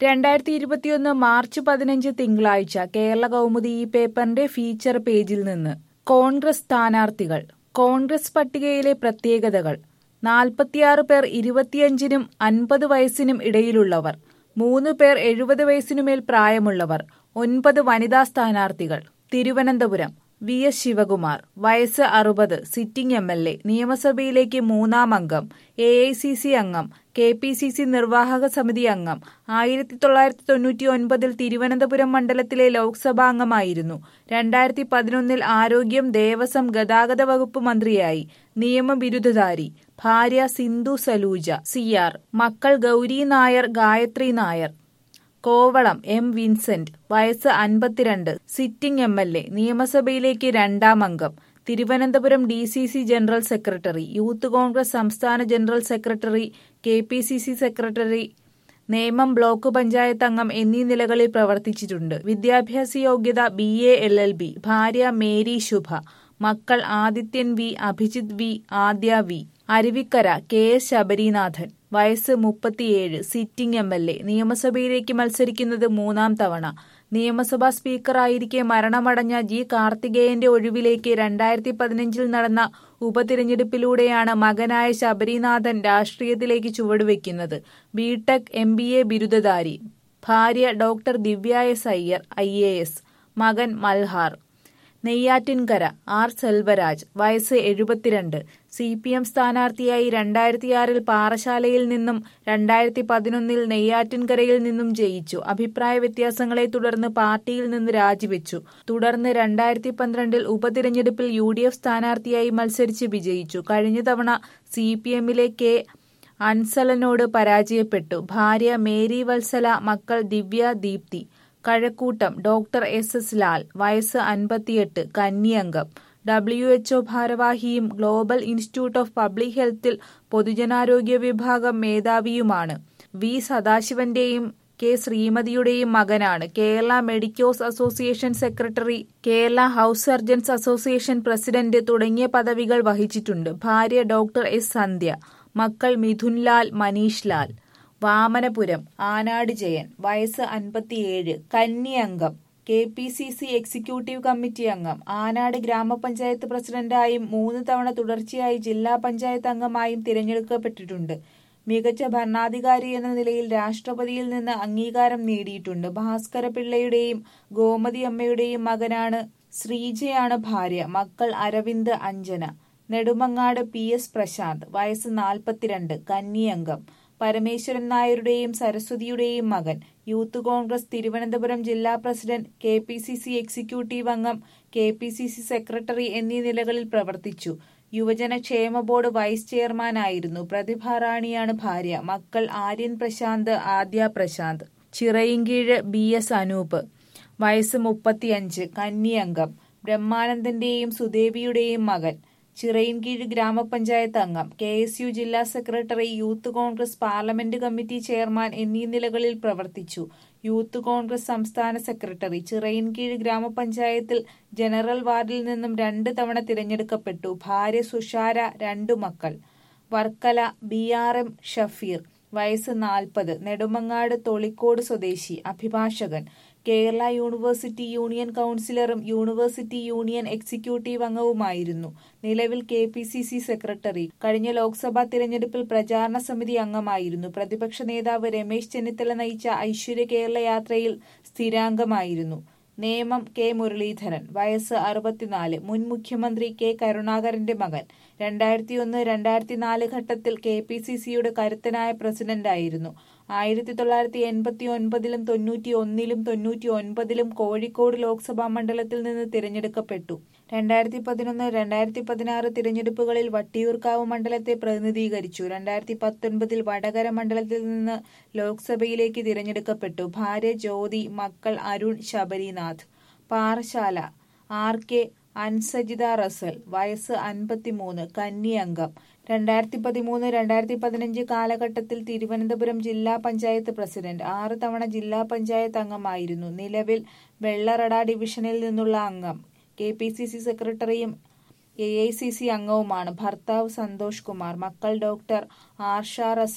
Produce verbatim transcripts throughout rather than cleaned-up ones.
രണ്ടായിരത്തി ഇരുപത്തിയൊന്ന് മാർച്ച് പതിനഞ്ച് തിങ്കളാഴ്ച കേരള കൗമുദി ഈ പേപ്പറിന്റെ ഫീച്ചർ പേജിൽ നിന്ന് കോൺഗ്രസ് സ്ഥാനാർത്ഥികൾ. കോൺഗ്രസ് പട്ടികയിലെ പ്രത്യേകതകൾ. നാൽപ്പത്തിയാറ് പേർ ഇരുപത്തിയഞ്ചിനും അൻപത് വയസ്സിനും ഇടയിലുള്ളവർ, മൂന്ന് പേർ എഴുപത് വയസ്സിനുമേൽ പ്രായമുള്ളവർ, ഒൻപത് വനിതാ സ്ഥാനാർത്ഥികൾ. തിരുവനന്തപുരം വി എസ് ശിവകുമാർ, വയസ്സ് അറുപത്, സിറ്റിംഗ് എം എൽ എ, നിയമസഭയിലേക്ക് മൂന്നാം അംഗം, എ ഐ സി സി അംഗം, കെ പി സി സി നിർവാഹക സമിതി അംഗം. ആയിരത്തി തൊള്ളായിരത്തി തൊണ്ണൂറ്റി ഒൻപതിൽ തിരുവനന്തപുരം മണ്ഡലത്തിലെ ലോക്സഭാംഗമായിരുന്നു. രണ്ടായിരത്തി പതിനൊന്നിൽ ആരോഗ്യം, ദേവസ്വം, ഗതാഗത വകുപ്പ് മന്ത്രിയായി. നിയമബിരുദധാരി. ഭാര്യ സിന്ധു സലൂജ സി ആർ. മക്കൾ ഗൗരി നായർ, ഗായത്രി നായർ. കോവളം എം വിൻസെന്റ്, വയസ്സ് അൻപത്തിരണ്ട്, സിറ്റിംഗ് എം എൽ എ, നിയമസഭയിലേക്ക് രണ്ടാം അംഗം. Thiruvananthapuram D C C general secretary, youth Congress സംസ്ഥാന general secretary, K P C C secretary, Nemam block panchayat അംഗം എന്നീ നിലകളിൽ പ്രവർത്തിച്ചിട്ടുണ്ട്. വിദ്യാഭ്യാസ യോഗ്യത B A L L B. ഭാര്യ മേരി ശുഭ. മക്കൾ Adithyan V, Abhijith V, Adya V. Aruvikkara K S Sabarinathan, വയസ്സ് മുപ്പത്തിയേഴ്, സിറ്റിംഗ് എം എൽ എ, നിയമസഭയിലേക്ക് മത്സരിക്കുന്നത് മൂന്നാം തവണ. നിയമസഭാ സ്പീക്കറായിരിക്കെ മരണമടഞ്ഞ ജി കാർത്തികേയന്റെ ഒഴിവിലേക്ക് രണ്ടായിരത്തി പതിനഞ്ചിൽ നടന്ന ഉപതിരഞ്ഞെടുപ്പിലൂടെയാണ് മകനായ ശബരിനാഥൻ രാഷ്ട്രീയത്തിലേക്ക് ചുവടുവെക്കുന്നത്. ബിടെക് എം ബി എ ബിരുദധാരി. ഭാര്യ doctor Divya S Iyer, I A S. മകൻ മൽഹാർ. നെയ്യാറ്റിൻകര ആർ സെൽവരാജ്, വയസ്സ് എഴുപത്തിരണ്ട്, സി പി എം സ്ഥാനാർത്ഥിയായി രണ്ടായിരത്തിയാറിൽ പാറശാലയിൽ നിന്നും രണ്ടായിരത്തി പതിനൊന്നിൽ നെയ്യാറ്റിൻകരയിൽ നിന്നും ജയിച്ചു. അഭിപ്രായ വ്യത്യാസങ്ങളെ തുടർന്ന് പാർട്ടിയിൽ നിന്ന് രാജിവെച്ചു. തുടർന്ന് രണ്ടായിരത്തി പന്ത്രണ്ടിൽ ഉപതിരഞ്ഞെടുപ്പിൽ യു ഡി എഫ് സ്ഥാനാർത്ഥിയായി മത്സരിച്ച് വിജയിച്ചു. കഴിഞ്ഞ തവണ സി പി എമ്മിലെ കെ അൻസലനോട് പരാജയപ്പെട്ടു. ഭാര്യ മേരി വത്സല, മക്കൾ Divya, Deepthi. Kazhakuttam doctor S S Lal, വയസ്സ് അൻപത്തിയെട്ട്, കന്നി അംഗം. ഡബ്ല്യു എച്ച് ഒ ഭാരവാഹിയും ഗ്ലോബൽ ഇൻസ്റ്റിറ്റ്യൂട്ട് ഓഫ് പബ്ലിക് ഹെൽത്തിൽ പൊതുജനാരോഗ്യ വിഭാഗം മേധാവിയുമാണ്. വി സദാശിവന്റെയും കെ ശ്രീമതിയുടെയും മകനാണ്. Kerala medicos association secretary, Kerala house surgeons association president തുടങ്ങിയ പദവികൾ വഹിച്ചിട്ടുണ്ട്. ഭാര്യ ഡോക്ടർ എസ് സന്ധ്യ. മക്കൾ മിഥുൻ ലാൽ, മനീഷ് ലാൽ. വാമനപുരം ആനാട് ജയൻ, വയസ്സ് അൻപത്തിയേഴ്, കന്നി അംഗം, K P C C executive committee അംഗം. ആനാട് ഗ്രാമപഞ്ചായത്ത് പ്രസിഡന്റായും മൂന്ന് തവണ തുടർച്ചയായി ജില്ലാ പഞ്ചായത്ത് അംഗമായും തിരഞ്ഞെടുക്കപ്പെട്ടിട്ടുണ്ട്. മികച്ച ഭരണാധികാരി എന്ന നിലയിൽ രാഷ്ട്രപതിയിൽ നിന്ന് അംഗീകാരം നേടിയിട്ടുണ്ട്. ഭാസ്കര പിള്ളയുടെയും ഗോമതി അമ്മയുടെയും മകനാണ്. ശ്രീജയാണ് ഭാര്യ. മക്കൾ അരവിന്ദ്, അഞ്ജന. നെടുമങ്ങാട് പി എസ് പ്രശാന്ത്, വയസ്സ് നാൽപ്പത്തിരണ്ട്, കന്നി അംഗം. പരമേശ്വരൻ നായരുടെയും സരസ്വതിയുടെയും മകൻ. യൂത്ത് കോൺഗ്രസ് തിരുവനന്തപുരം ജില്ലാ president, K P C C executive അംഗം, K P C C secretary എന്നീ നിലകളിൽ പ്രവർത്തിച്ചു. യുവജന ക്ഷേമ ബോർഡ് വൈസ് ചെയർമാനായിരുന്നു. പ്രതിഭ റാണിയാണ് ഭാര്യ. മക്കൾ ആര്യൻ പ്രശാന്ത്, ആദ്യ പ്രശാന്ത്. ചിറയിൻകീഴ് ബി എസ് അനൂപ്, വയസ്സ് മുപ്പത്തിയഞ്ച്, കന്നി അംഗം. ബ്രഹ്മാനന്ദന്റെയും സുദേവിയുടെയും മകൻ. ചിറയിൻകീഴ് ഗ്രാമപഞ്ചായത്ത് അംഗം, കെ എസ് യു ജില്ലാ secretary, youth Congress parliament committee chairman എന്നീ നിലകളിൽ പ്രവർത്തിച്ചു. യൂത്ത് കോൺഗ്രസ് സംസ്ഥാന സെക്രട്ടറി. ചിറയിൻകീഴ് ഗ്രാമപഞ്ചായത്തിൽ ജനറൽ വാർഡിൽ നിന്നും രണ്ട് തവണ തിരഞ്ഞെടുക്കപ്പെട്ടു. ഭാര്യ സുഷാര, രണ്ടു മക്കൾ. Varkala B R M Shafeer, വയസ്സ് നാൽപ്പത്, നെടുമങ്ങാട് തൊളിക്കോട് സ്വദേശി, അഭിഭാഷകൻ. കേരള യൂണിവേഴ്സിറ്റി യൂണിയൻ കൗൺസിലറും യൂണിവേഴ്സിറ്റി യൂണിയൻ എക്സിക്യൂട്ടീവ് അംഗവുമായിരുന്നു. നിലവിൽ K P C C secretary. കഴിഞ്ഞ ലോക്സഭാ തിരഞ്ഞെടുപ്പിൽ പ്രചാരണ സമിതി അംഗമായിരുന്നു. പ്രതിപക്ഷ നേതാവ് രമേശ് ചെന്നിത്തല നയിച്ച ഐശ്വര്യ കേരള യാത്രയിൽ സ്ഥിരാംഗമായിരുന്നു. നേമം കെ മുരളീധരൻ, വയസ്സ് അറുപത്തിനാല്, മുൻ മുഖ്യമന്ത്രി കെ കരുണാകരന്റെ മകൻ. രണ്ടായിരത്തി ഒന്ന് രണ്ടായിരത്തി നാല് ഘട്ടത്തിൽ കെ പി സി സിയുടെ കരുത്തനായ പ്രസിഡന്റായിരുന്നു. ആയിരത്തി തൊള്ളായിരത്തി എൺപത്തി ഒൻപതിലും തൊണ്ണൂറ്റി ഒന്നിലും തൊണ്ണൂറ്റി ഒൻപതിലും കോഴിക്കോട് ലോക്സഭാ മണ്ഡലത്തിൽ നിന്ന് തിരഞ്ഞെടുക്കപ്പെട്ടു. രണ്ടായിരത്തി പതിനൊന്ന് രണ്ടായിരത്തി പതിനാറ് തിരഞ്ഞെടുപ്പുകളിൽ വട്ടിയൂർക്കാവ് മണ്ഡലത്തെ പ്രതിനിധീകരിച്ചു. രണ്ടായിരത്തി പത്തൊൻപതിൽ വടകര മണ്ഡലത്തിൽ നിന്ന് ലോക്സഭയിലേക്ക് തിരഞ്ഞെടുക്കപ്പെട്ടു. ഭാര്യ ജ്യോതി, മക്കൾ Arun, Sabarinath. Parassala R K Ansajitha Russel, വയസ്സ് അൻപത്തിമൂന്ന്, കന്നി അംഗം. രണ്ടായിരത്തി പതിമൂന്ന് രണ്ടായിരത്തി പതിനഞ്ച് കാലഘട്ടത്തിൽ തിരുവനന്തപുരം ജില്ലാ പഞ്ചായത്ത് പ്രസിഡന്റ്. ആറ് തവണ ജില്ലാ പഞ്ചായത്ത് അംഗമായിരുന്നു. നിലവിൽ വെള്ളറട ഡിവിഷനിൽ നിന്നുള്ള അംഗം. കെ പി സി സി സെക്രട്ടറിയും എ ഐ സി സി അംഗവുമാണ്. ഭർത്താവ് സന്തോഷ് കുമാർ. മക്കൾ doctor Arsha Russel,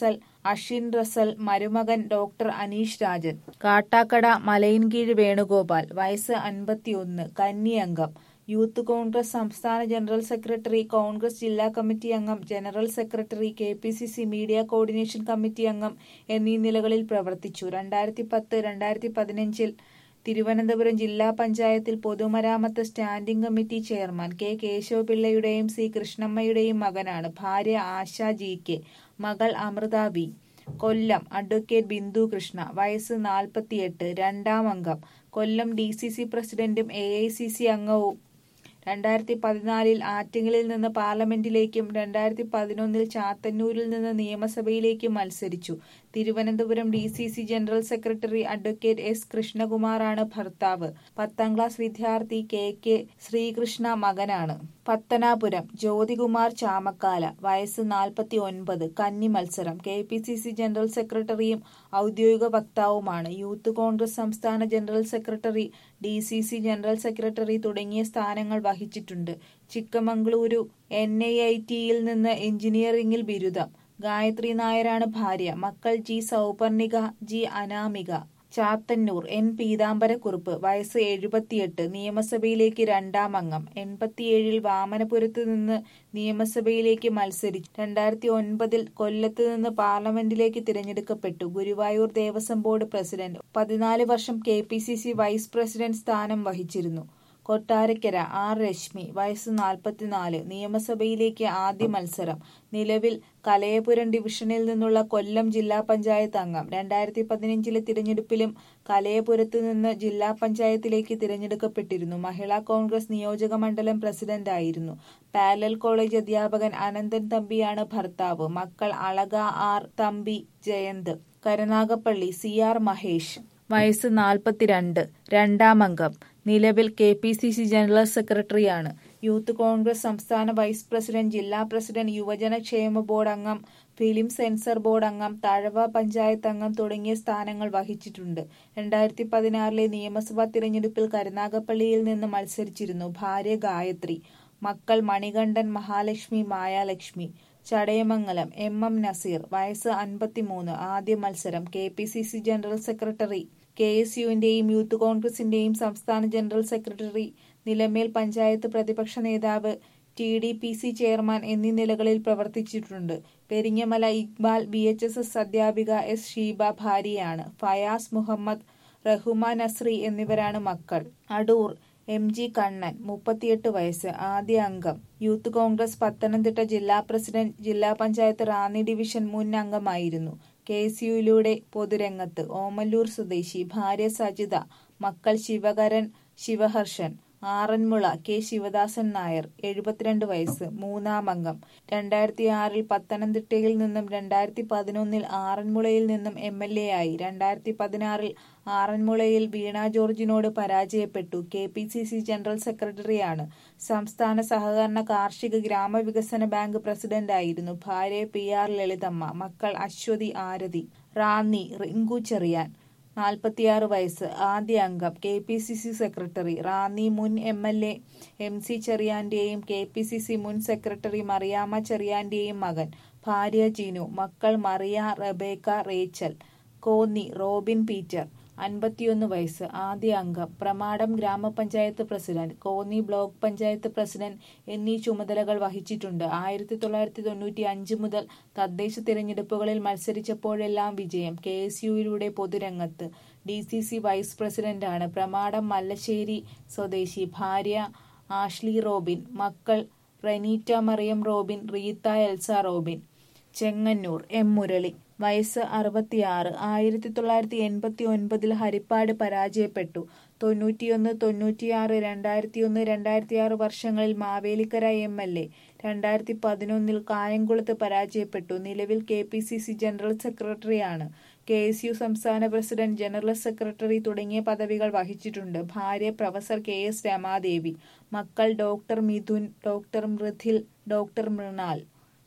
Ashin Russel, മരുമകൻ ഡോക്ടർ അനീഷ് രാജൻ. കാട്ടാക്കട മലയിൻകീഴ് വേണുഗോപാൽ, വയസ്സ് അൻപത്തിയൊന്ന്, കന്നി അംഗം. യൂത്ത് കോൺഗ്രസ് സംസ്ഥാന ജനറൽ സെക്രട്ടറി, കോൺഗ്രസ് ജില്ലാ കമ്മിറ്റി അംഗം, general secretary, K P C C media coordination committee അംഗം എന്നീ നിലകളിൽ പ്രവർത്തിച്ചു. രണ്ടായിരത്തി പത്ത് രണ്ടായിരത്തി പതിനഞ്ചിൽ തിരുവനന്തപുരം ജില്ലാ പഞ്ചായത്തിൽ പൊതുമരാമത്ത് സ്റ്റാൻഡിംഗ് കമ്മിറ്റി ചെയർമാൻ. കെ കേശവപിള്ളയുടെയും സി കൃഷ്ണമ്മയുടെയും മകനാണ്. ഭാര്യ ആശ ജി കെ, മകൾ അമൃത വി. കൊല്ലം അഡ്വക്കേറ്റ് ബിന്ദു കൃഷ്ണ, വയസ്സ് നാൽപ്പത്തിയെട്ട്, രണ്ടാം അംഗം. കൊല്ലം ഡി സി സി പ്രസിഡന്റും എ ഐ സി സി അംഗവും. രണ്ടായിരത്തി പതിനാലിൽ ആറ്റിങ്ങലിൽ നിന്ന് പാർലമെന്റിലേക്കും രണ്ടായിരത്തി പതിനൊന്നിൽ ചാത്തന്നൂരിൽ നിന്ന് നിയമസഭയിലേക്കും മത്സരിച്ചു. Thiruvananthapuram D C C general secretary advocate S കൃഷ്ണകുമാറാണ് ഭർത്താവ്. പത്താം ക്ലാസ് വിദ്യാർത്ഥി കെ കെ ശ്രീകൃഷ്ണ മകനാണ്. പത്തനാപുരം ജ്യോതികുമാർ ചാമക്കാല, വയസ്സ് നാൽപ്പത്തി ഒൻപത്, കന്നി മത്സരം. K P C C general സെക്രട്ടറിയും ഔദ്യോഗിക വക്താവുമാണ്. യൂത്ത് കോൺഗ്രസ് സംസ്ഥാന general secretary, D C C general secretary തുടങ്ങിയ സ്ഥാനങ്ങൾ വഹിച്ചിട്ടുണ്ട്. ചിക്കമംഗളൂരു എൻ ഐ ഐ ടിയിൽ നിന്ന് എഞ്ചിനീയറിംഗിൽ ബിരുദം. ഗായത്രി നായരാണ് ഭാര്യ. മക്കൾ G Souparnika, G Anamika. Chathannoor N Peethambarakurup, വയസ്സ് എഴുപത്തിയെട്ട്, നിയമസഭയിലേക്ക് രണ്ടാം അംഗം. എൺപത്തിയേഴിൽ വാമനപുരത്ത് നിന്ന് നിയമസഭയിലേക്ക് മത്സരിച്ചു. രണ്ടായിരത്തി ഒൻപതിൽ കൊല്ലത്ത് നിന്ന് പാർലമെന്റിലേക്ക് തിരഞ്ഞെടുക്കപ്പെട്ടു. Guruvayur Devaswom board president. പതിനാല് വർഷം K P C C vice president സ്ഥാനം വഹിച്ചിരുന്നു. കൊട്ടാരക്കര ആർ രശ്മി, വയസ്സ് നാൽപ്പത്തിനാല്, നിയമസഭയിലേക്ക് ആദ്യ മത്സരം. നിലവിൽ കലയപുരം ഡിവിഷനിൽ നിന്നുള്ള കൊല്ലം ജില്ലാ പഞ്ചായത്ത് അംഗം. രണ്ടായിരത്തി പതിനഞ്ചിലെ തിരഞ്ഞെടുപ്പിലും കലയപുരത്ത് നിന്ന് ജില്ലാ പഞ്ചായത്തിലേക്ക് തിരഞ്ഞെടുക്കപ്പെട്ടിരുന്നു. മഹിളാ കോൺഗ്രസ് നിയോജക മണ്ഡലം പ്രസിഡന്റായിരുന്നു. പാരലൽ കോളേജ് അധ്യാപകൻ അനന്തൻ തമ്പിയാണ് ഭർത്താവ്. മക്കൾ Alaka R Thampi, Jayanth. Karunagappally C R Mahesh, വയസ്സ് നാൽപ്പത്തിരണ്ട്, രണ്ടാം അംഗം. നിലവിൽ K P C C general സെക്രട്ടറിയാണ്. യൂത്ത് കോൺഗ്രസ് സംസ്ഥാന വൈസ് പ്രസിഡന്റ്, ജില്ലാ പ്രസിഡന്റ്, യുവജന ക്ഷേമ ബോർഡ് അംഗം, ഫിലിം സെൻസർ ബോർഡ് അംഗം, തഴവ പഞ്ചായത്ത് അംഗം തുടങ്ങിയ സ്ഥാനങ്ങൾ വഹിച്ചിട്ടുണ്ട്. രണ്ടായിരത്തി പതിനാറിലെ നിയമസഭാ തിരഞ്ഞെടുപ്പിൽ കരുനാഗപ്പള്ളിയിൽ നിന്ന് മത്സരിച്ചിരുന്നു. ഭാര്യ ഗായത്രി. മക്കൾ മണികണ്ഠൻ, മഹാലക്ഷ്മി, മായാലക്ഷ്മി. ചടയമംഗലം എം എം നസീർ, വയസ്സ് അൻപത്തിമൂന്ന്, ആദ്യ മത്സരം. K P C C general secretary, K S യുവിന്റെയും യൂത്ത് കോൺഗ്രസിന്റെയും സംസ്ഥാന ജനറൽ സെക്രട്ടറി, നിലമേൽ പഞ്ചായത്ത് പ്രതിപക്ഷ നേതാവ്, T D P C chairman എന്നീ നിലകളിൽ പ്രവർത്തിച്ചിട്ടുണ്ട്. Peringamala Iqbal B H S S അധ്യാപിക എസ് ഷീബ ഭാര്യയാണ്. ഫയാസ് മുഹമ്മദ്, റഹുമാൻ നസ്രി എന്നിവരാണ് മക്കൾ. അടൂർ എം ജി കണ്ണൻ, മുപ്പത്തിയെട്ട് വയസ്സ്, ആദ്യ അംഗം. യൂത്ത് കോൺഗ്രസ് പത്തനംതിട്ട ജില്ലാ പ്രസിഡന്റ്, ജില്ലാ പഞ്ചായത്ത് റാന്നി ഡിവിഷൻ മുൻ അംഗമായിരുന്നു. കെ എസ് യുയിലൂടെ പൊതുരംഗത്ത്. ഓമല്ലൂർ സ്വദേശി. ഭാര്യ സജിത. മക്കൾ ശിവകരൻ, ശിവഹർഷൻ. ആറന്മുള കെ ശിവദാസൻ നായർ, എഴുപത്തിരണ്ട് വയസ്സ്, മൂന്നാം അംഗം. രണ്ടായിരത്തി ആറിൽ പത്തനംതിട്ടയിൽ നിന്നും രണ്ടായിരത്തി പതിനൊന്നിൽ ആറന്മുളയിൽ നിന്നും എം എൽ എ ആയി. രണ്ടായിരത്തി പതിനാറിൽ ആറന്മുളയിൽ വീണ ജോർജിനോട് പരാജയപ്പെട്ടു. K P C C general സെക്രട്ടറിയാണ്. സംസ്ഥാന സഹകരണ കാർഷിക ഗ്രാമവികസന ബാങ്ക് പ്രസിഡന്റായിരുന്നു. ഭാര്യ പി ആർ ലളിതമ്മ. മക്കൾ അശ്വതി, ആരതി. റാന്നി റിങ്കു ചെറിയാൻ, നാൽപ്പത്തിയാറ് വയസ്സ്, ആദ്യ അംഗം. K P C C secretary. Ranni മുൻ M L A M C ചെറിയാന്റെയും കെ പി സി സി മുൻ സെക്രട്ടറി മറിയാമ്മ ചെറിയാന്റെയും മകൻ. ഭാര്യ ജിനു. മക്കൾ Maria, Rebecca, Rachel. Konni Robin Peter, അൻപത്തിയൊന്ന് വയസ്സ്, ആദ്യ അംഗം. പ്രമാടം ഗ്രാമപഞ്ചായത്ത് president, Konni block panchayat president എന്നീ ചുമതലകൾ വഹിച്ചിട്ടുണ്ട്. ആയിരത്തി തൊള്ളായിരത്തി തൊണ്ണൂറ്റി അഞ്ച് മുതൽ തദ്ദേശ തിരഞ്ഞെടുപ്പുകളിൽ മത്സരിച്ചപ്പോഴെല്ലാം വിജയം. കെ എസ് യുയിലൂടെ പൊതുരംഗത്ത്. ഡി സി സി വൈസ് പ്രസിഡന്റാണ്. പ്രമാടം മല്ലശ്ശേരി സ്വദേശി. ഭാര്യ ആഷ്ലി റോബിൻ. മക്കൾ Renita Mariyam Robin, Rita Elsa Robin. Chengannur M Murali, വയസ്സ് അറുപത്തിയാറ്, ആയിരത്തി തൊള്ളായിരത്തി എൺപത്തി ഒൻപതിൽ ഹരിപ്പാട് പരാജയപ്പെട്ടു. തൊണ്ണൂറ്റിയൊന്ന് തൊണ്ണൂറ്റിയാറ് രണ്ടായിരത്തിയൊന്ന് രണ്ടായിരത്തിയാറ് വർഷങ്ങളിൽ മാവേലിക്കര എം എൽ എ. രണ്ടായിരത്തി പതിനൊന്നിൽ കായംകുളത്ത് പരാജയപ്പെട്ടു. നിലവിൽ K P C C general സെക്രട്ടറിയാണ്. കെ എസ് യു സംസ്ഥാന പ്രസിഡന്റ്, ജനറൽ സെക്രട്ടറി തുടങ്ങിയ പദവികൾ വഹിച്ചിട്ടുണ്ട്. ഭാര്യ പ്രൊഫസർ കെ എസ് രമാദേവി. മക്കൾ doctor Mithun, doctor Mridhil, doctor Mrinal.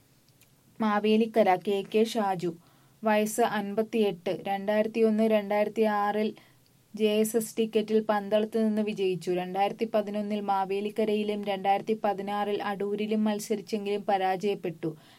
Mavelikkara K K Shaju, വയസ്സ് അൻപത്തിയെട്ട്, രണ്ടായിരത്തി ഒന്ന് രണ്ടായിരത്തി ആറിൽ ജെ എസ് എസ് ടിക്കറ്റിൽ പന്തളത്ത് നിന്ന് വിജയിച്ചു. രണ്ടായിരത്തി പതിനൊന്നിൽ മാവേലിക്കരയിലും രണ്ടായിരത്തി പതിനാറിൽ അടൂരിലും മത്സരിച്ചെങ്കിലും പരാജയപ്പെട്ടു.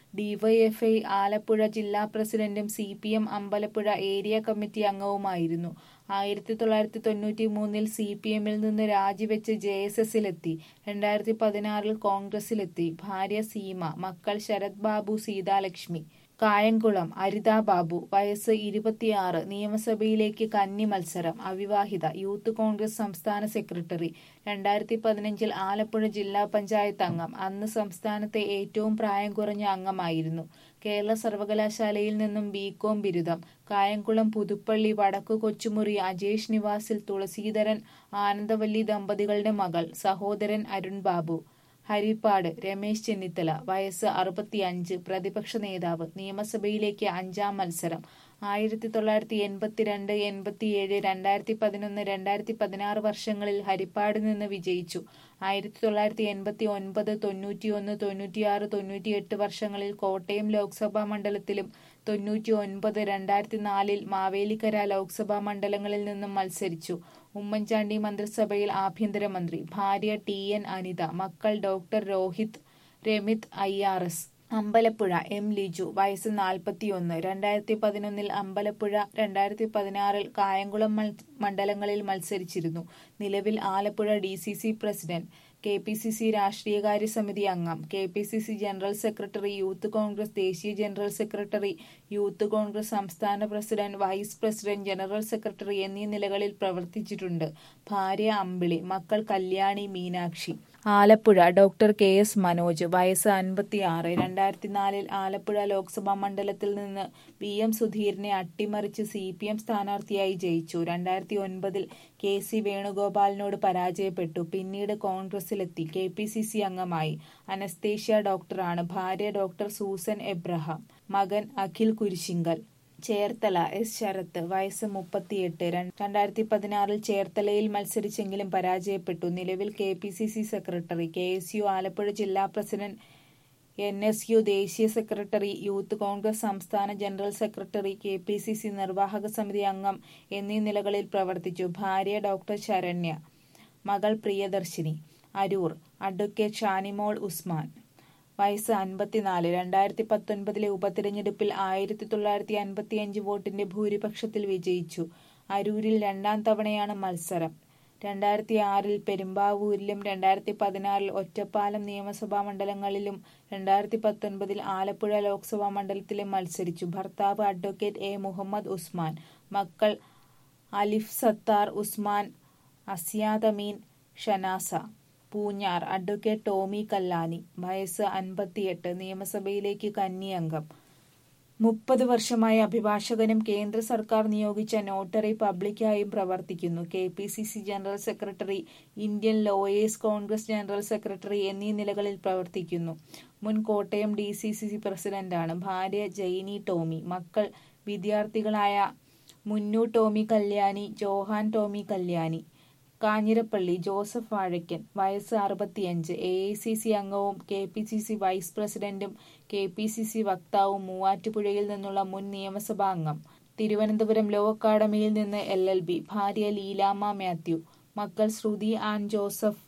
ഡിവൈഎഫ്ഐ ആലപ്പുഴ ജില്ലാ പ്രസിഡന്റും C P M Ambalappuzha area committee അംഗവുമായിരുന്നു. ആയിരത്തി തൊള്ളായിരത്തി തൊണ്ണൂറ്റി മൂന്നിൽ സി പി എമ്മിൽ നിന്ന് രാജിവെച്ച് ജെ എസ് എസിലെത്തി. രണ്ടായിരത്തി പതിനാറിൽ കോൺഗ്രസിലെത്തി. ഭാര്യ സീമ, മക്കൾ ശരത് ബാബു, സീതാലക്ഷ്മി. കായംകുളം അരിതാ ബാബു, വയസ്സ് ഇരുപത്തിയാറ്, നിയമസഭയിലേക്ക് കന്നി മത്സരം, അവിവാഹിത, യൂത്ത് കോൺഗ്രസ് സംസ്ഥാന സെക്രട്ടറി. രണ്ടായിരത്തി പതിനഞ്ചിൽ ആലപ്പുഴ ജില്ലാ പഞ്ചായത്ത് അംഗം. അന്ന് സംസ്ഥാനത്തെ ഏറ്റവും പ്രായം കുറഞ്ഞ അംഗമായിരുന്നു. കേരള സർവകലാശാലയിൽ നിന്നും ബികോം ബിരുദം. കായംകുളം പുതുപ്പള്ളി വടക്കു കൊച്ചുമുറി അജേഷ് നിവാസിൽ തുളസീധരൻ ആനന്ദവല്ലി ദമ്പതികളുടെ മകൾ. സഹോദരൻ അരുൺ ബാബു. ഹരിപ്പാട് രമേശ് ചെന്നിത്തല, വയസ്സ് അറുപത്തിയഞ്ച്, പ്രതിപക്ഷ നേതാവ്. നിയമസഭയിലേക്ക് അഞ്ചാം മത്സരം. ആയിരത്തി തൊള്ളായിരത്തി എൺപത്തിരണ്ട് എൺപത്തിയേഴ് രണ്ടായിരത്തി പതിനൊന്ന് രണ്ടായിരത്തി പതിനാറ് വർഷങ്ങളിൽ ഹരിപ്പാട് നിന്ന് വിജയിച്ചു. ആയിരത്തി തൊള്ളായിരത്തി എൺപത്തി ഒൻപത് തൊണ്ണൂറ്റിയൊന്ന് തൊണ്ണൂറ്റിയാറ് തൊണ്ണൂറ്റിയെട്ട് വർഷങ്ങളിൽ കോട്ടയം ലോക്സഭാ മണ്ഡലത്തിലും തൊണ്ണൂറ്റി ഒൻപത് രണ്ടായിരത്തി നാലിൽ മാവേലിക്കര ലോക്സഭാ മണ്ഡലങ്ങളിൽ നിന്നും മത്സരിച്ചു. ഉമ്മൻചാണ്ടി മന്ത്രിസഭയിൽ ആഭ്യന്തരമന്ത്രി. ഭാര്യ ടി എൻ അനിത. മക്കൾ doctor Rohith, Ramith, I R S. Ambalappuzha M Liju, വയസ്സ് നാൽപ്പത്തിയൊന്ന്, രണ്ടായിരത്തി പതിനൊന്നിൽ അമ്പലപ്പുഴ, രണ്ടായിരത്തി പതിനാറിൽ കായംകുളം മണ്ഡലങ്ങളിൽ മത്സരിച്ചിരുന്നു. നിലവിൽ Alappuzha D C C president, K P C C രാഷ്ട്രീയകാര്യ സമിതി അംഗം, K P C C general secretary, youth Congress ദേശീയ ജനറൽ സെക്രട്ടറി, യൂത്ത് കോൺഗ്രസ് സംസ്ഥാന president, vice president, general secretary എന്നീ നിലകളിൽ പ്രവർത്തിച്ചിട്ടുണ്ട്. ഭാര്യ അമ്പിളി, മക്കൾ Kalyani, Meenakshi. Alappuzha doctor K S Manoj, വയസ്സ് അൻപത്തിയാറ്, രണ്ടായിരത്തി നാലിൽ ആലപ്പുഴ ലോക്സഭാ മണ്ഡലത്തിൽ നിന്ന് വി എം സുധീരനെ അട്ടിമറിച്ച് സി പി എം സ്ഥാനാർത്ഥിയായി ജയിച്ചു. രണ്ടായിരത്തി ഒൻപതിൽ കെ സി വേണുഗോപാലിനോട് പരാജയപ്പെട്ടു. പിന്നീട് കോൺഗ്രസിലെത്തി. കെ പി സി സി അംഗമായി. അനസ്തേഷ്യ ഡോക്ടറാണ്. ഭാര്യ ഡോക്ടർ സൂസൻ എബ്രഹാം. മകൻ അഖിൽ കുരിശിങ്കൽ. ചേർത്തല എസ് ശരത്ത്, വയസ്സ് മുപ്പത്തിയെട്ട്, രണ്ടായിരത്തി പതിനാറിൽ ചേർത്തലയിൽ മത്സരിച്ചെങ്കിലും പരാജയപ്പെട്ടു. നിലവിൽ K P C C secretary, K S U Alappuzha ജില്ലാ പ്രസിഡന്റ്, എൻ എസ് യു ദേശീയ സെക്രട്ടറി, യൂത്ത് കോൺഗ്രസ് സംസ്ഥാന general secretary, K P C C നിർവാഹക സമിതി അംഗം എന്നീ നിലകളിൽ പ്രവർത്തിച്ചു. ഭാര്യ ഡോക്ടർ ശരണ്യ. മകൾ പ്രിയദർശിനി. അരൂർ അഡ്വക്കേറ്റ് ഷാനിമോൾ ഉസ്മാൻ, വയസ്സ് അൻപത്തിനാല്, രണ്ടായിരത്തി പത്തൊൻപതിലെ ഉപതിരഞ്ഞെടുപ്പിൽ ആയിരത്തി തൊള്ളായിരത്തി അൻപത്തിയഞ്ച് വോട്ടിന്റെ ഭൂരിപക്ഷത്തിൽ വിജയിച്ചു. അരൂരിൽ രണ്ടാം തവണയാണ് മത്സരം. രണ്ടായിരത്തി ആറിൽ പെരുമ്പാവൂരിലും രണ്ടായിരത്തി പതിനാറിൽ ഒറ്റപ്പാലം നിയമസഭാ മണ്ഡലങ്ങളിലും രണ്ടായിരത്തി പത്തൊൻപതിൽ ആലപ്പുഴ ലോക്സഭാ മണ്ഡലത്തിലും മത്സരിച്ചു. ഭർത്താവ് അഡ്വക്കേറ്റ് എ മുഹമ്മദ് ഉസ്മാൻ. മക്കൾ അലിഫ് സത്താർ ഉസ്മാൻ, അസിയാതമീൻ, ഷനാസ. പൂഞ്ഞാർ അഡ്വക്കേറ്റ് ടോമി കല്ലാനി, വയസ്സ് അൻപത്തിയെട്ട്, നിയമസഭയിലേക്ക് കന്നി അംഗം. മുപ്പത് വർഷമായി അഭിഭാഷകനും കേന്ദ്ര സർക്കാർ നിയോഗിച്ച നോട്ടറി പബ്ലിക്കായും പ്രവർത്തിക്കുന്നു. K P C C general secretary, Indian lawyers Congress general secretary എന്നീ നിലകളിൽ പ്രവർത്തിക്കുന്നു. മുൻ കോട്ടയം ഡി സി സി പ്രസിഡന്റാണ്. ഭാര്യ ജൈനി ടോമി. മക്കൾ വിദ്യാർത്ഥികളായ Munnu Tommy Kalyani, Johan Tommy Kalyani. Kanjirappally Joseph Vazhakkan, വയസ്സ് അറുപത്തിയഞ്ച്, എ ഐ സി സി അംഗവും K P C C vice പ്രസിഡന്റും കെ പി സി സി വക്താവും. മൂവാറ്റുപുഴയിൽ നിന്നുള്ള മുൻ നിയമസഭാ അംഗം. തിരുവനന്തപുരം ലോ അക്കാദമിയിൽ നിന്ന് എൽ എൽ ബി. ഭാര്യ ലീലാമ്മ മാത്യു. മക്കൾ Sruthi Ann Joseph,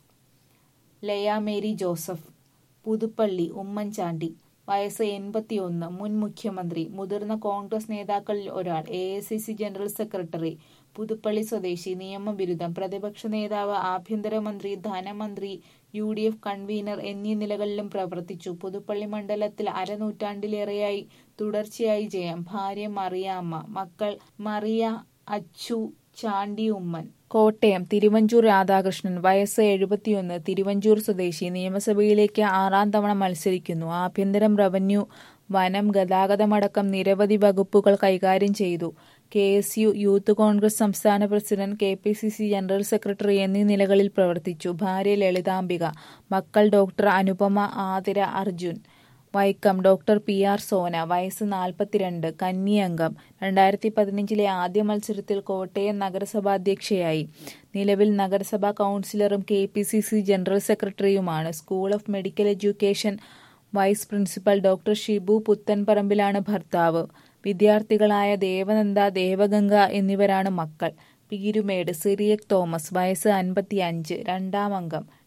Laya Mary Joseph. Puthuppally Oommen Chandy, വയസ്സ് എൺപത്തിയൊന്ന്, മുൻ മുഖ്യമന്ത്രി. മുതിർന്ന കോൺഗ്രസ് നേതാക്കളിൽ ഒരാൾ. A I C C general secretary. Puthuppally സ്വദേശി. നിയമബിരുദം. പ്രതിപക്ഷ നേതാവ്, ആഭ്യന്തരമന്ത്രി, ധനമന്ത്രി, യു ഡി എഫ് കൺവീനർ എന്നീ നിലകളിലും പ്രവർത്തിച്ചു. പുതുപ്പള്ളി മണ്ഡലത്തിൽ അരനൂറ്റാണ്ടിലേറെയായി തുടർച്ചയായി ജയം. ഭാര്യ മറിയാമ്മ. മക്കൾ മറിയ, അച്ചു, ചാണ്ടി ഉമ്മൻ. കോട്ടയം തിരുവഞ്ചൂർ രാധാകൃഷ്ണൻ, വയസ്സ് എഴുപത്തിയൊന്ന്, തിരുവഞ്ചൂർ സ്വദേശി. നിയമസഭയിലേക്ക് ആറാം തവണ മത്സരിക്കുന്നു. ആഭ്യന്തരം, റവന്യൂ, വനം, ഗതാഗതമടക്കം നിരവധി വകുപ്പുകൾ കൈകാര്യം ചെയ്തു. K S U, youth Congress സംസ്ഥാന president, K P C C general secretary എന്നീ നിലകളിൽ പ്രവർത്തിച്ചു. ഭാര്യ ലളിതാംബിക. മക്കൾ doctor Anupama, Athira, Arjun. Vaikom doctor P R Sona, വയസ്സ് നാൽപ്പത്തിരണ്ട്, കന്നി അംഗം. രണ്ടായിരത്തി പതിനഞ്ചിലെ ആദ്യ മത്സരത്തിൽ കോട്ടയം നഗരസഭാധ്യക്ഷയായി. നിലവിൽ നഗരസഭാ കൗൺസിലറും K P C C general സെക്രട്ടറിയുമാണ്. School of medical education vice principal doctor Shibu പുത്തൻപറമ്പിലാണ് ഭർത്താവ്. വിദ്യാർത്ഥികളായ ദേവനന്ദ, ദേവഗംഗ എന്നിവരാണ് മക്കൾ. പീരുമേട് സിറിയക് തോമസ്, വയസ്സ് അൻപത്തിയഞ്ച്, രണ്ടാം അംഗം.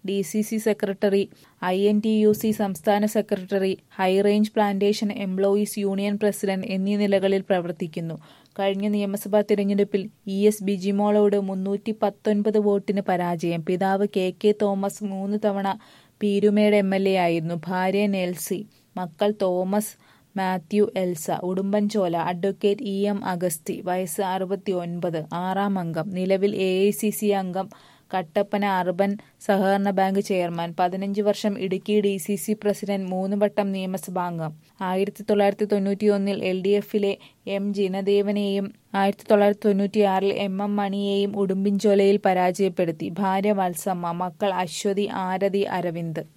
D C C secretary, I N T U C സംസ്ഥാന സെക്രട്ടറി, high range plantation employees union president എന്നീ നിലകളിൽ പ്രവർത്തിക്കുന്നു. കഴിഞ്ഞ നിയമസഭാ തിരഞ്ഞെടുപ്പിൽ ഇ എസ് ബിജിമോളോട് മുന്നൂറ്റി പത്തൊൻപത് വോട്ടിന് പരാജയം. പിതാവ് കെ കെ തോമസ് മൂന്ന് തവണ പീരുമേട് എം എൽ എ ആയിരുന്നു. ഭാര്യ നെൽസി. മക്കൾ Thomas, Mathew, Elsa. Udumbanchola advocate E M Agasthy. വയസ്സ് അറുപത്തി ഒൻപത്. ആറാം അംഗം. നിലവിൽ എ ഐ സി സി അംഗം. കട്ടപ്പന അർബൻ സഹകരണ ബാങ്ക് ചെയർമാൻ. പതിനഞ്ച് വർഷം Idukki D C C president. മൂന്ന് വട്ടം നിയമസഭാംഗം. ആയിരത്തി തൊള്ളായിരത്തി തൊണ്ണൂറ്റി ഒന്നിൽ എൽ ഡി എഫിലെ എം ജിനദേവനെയും ആയിരത്തി തൊള്ളായിരത്തി തൊണ്ണൂറ്റിയാറിൽ എം എം മണിയെയും ഉടുമ്പൻചോലയിൽ പരാജയപ്പെടുത്തി. ഭാര്യ വത്സമ്മ. മക്കൾ അശ്വതി, ആരതി, അരവിന്ദ്.